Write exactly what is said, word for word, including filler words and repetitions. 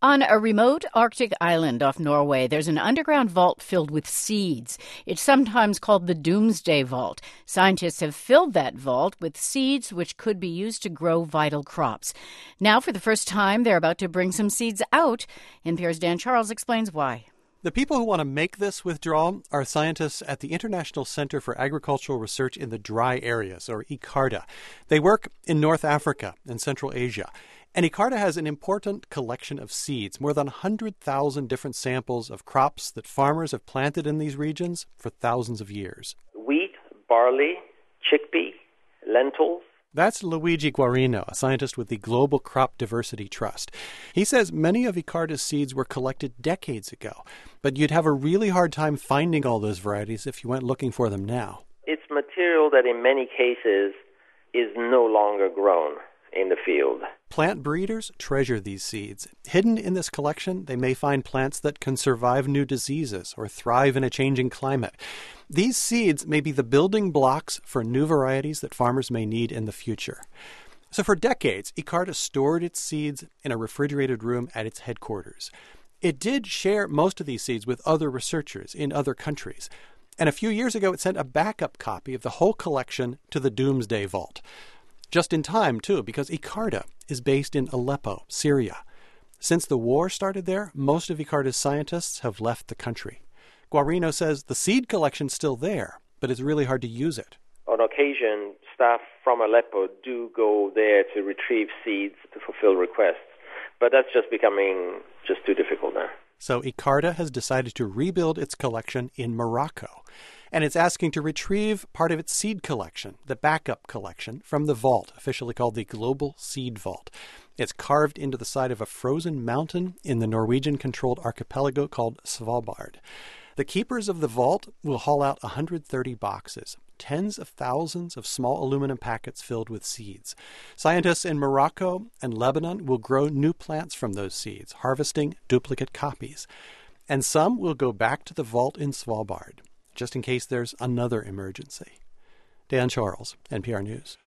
On a remote Arctic island off Norway, there's an underground vault filled with seeds. It's sometimes called the Doomsday Vault. Scientists have filled that vault with seeds which could be used to grow vital crops. Now, for the first time, they're about to bring some seeds out. N P R's Dan Charles explains why. The people who want to make this withdrawal are scientists at the International Center for Agricultural Research in the Dry Areas, or ICARDA. They work in North Africa and Central Asia. And ICARDA has an important collection of seeds, more than one hundred thousand different samples of crops that farmers have planted in these regions for thousands of years. Wheat, barley, chickpea, lentils. That's Luigi Guarino, a scientist with the Global Crop Diversity Trust. He says many of ICARDA's seeds were collected decades ago, but you'd have a really hard time finding all those varieties if you went looking for them now. It's material that in many cases is no longer grown in the field. Plant breeders treasure these seeds. Hidden in this collection, they may find plants that can survive new diseases or thrive in a changing climate. These seeds may be the building blocks for new varieties that farmers may need in the future. So for decades, ICARDA stored its seeds in a refrigerated room at its headquarters. It did share most of these seeds with other researchers in other countries. And a few years ago, it sent a backup copy of the whole collection to the Doomsday Vault. Just in time, too, because ICARDA is based in Aleppo, Syria. Since the war started there, most of ICARDA's scientists have left the country. Guarino says the seed collection's still there, but it's really hard to use it. On occasion, staff from Aleppo do go there to retrieve seeds to fulfill requests, but that's just becoming just too difficult now. So ICARDA has decided to rebuild its collection in Morocco. And it's asking to retrieve part of its seed collection, the backup collection, from the vault, officially called the Global Seed Vault. It's carved into the side of a frozen mountain in the Norwegian-controlled archipelago called Svalbard. The keepers of the vault will haul out one hundred thirty boxes, tens of thousands of small aluminum packets filled with seeds. Scientists in Morocco and Lebanon will grow new plants from those seeds, harvesting duplicate copies. And some will go back to the vault in Svalbard, just in case there's another emergency. Dan Charles, N P R News.